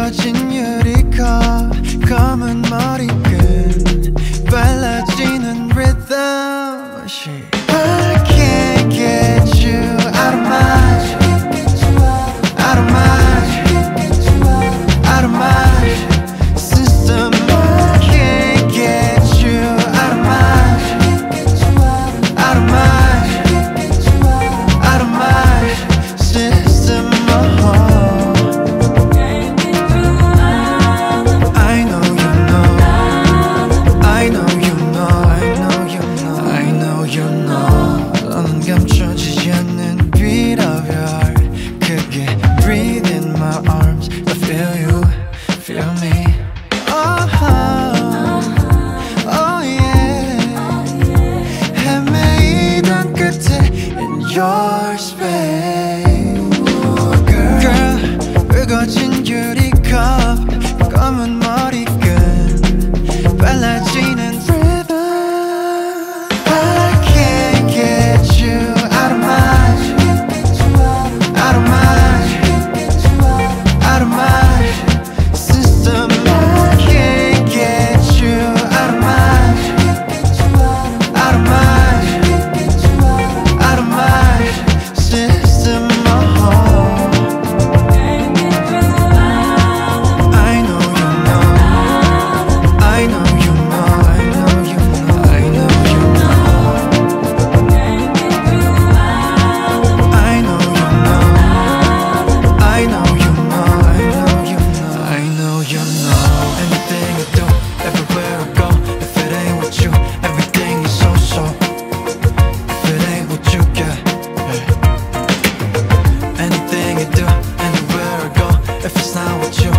붉어진 유리컵 검은 머리끈 빨라지는 rhythm I can't get you out of my out of my out of my system I can't get you out of my out of my out of my system 너는 감춰지지 않는 비라별 그게 breathe in my arms I feel you, feel me oh yeah 헤매이던 끝에 in your space girl 붉어진 유리컵 검은 머리끈 빨라지는 if it's not what you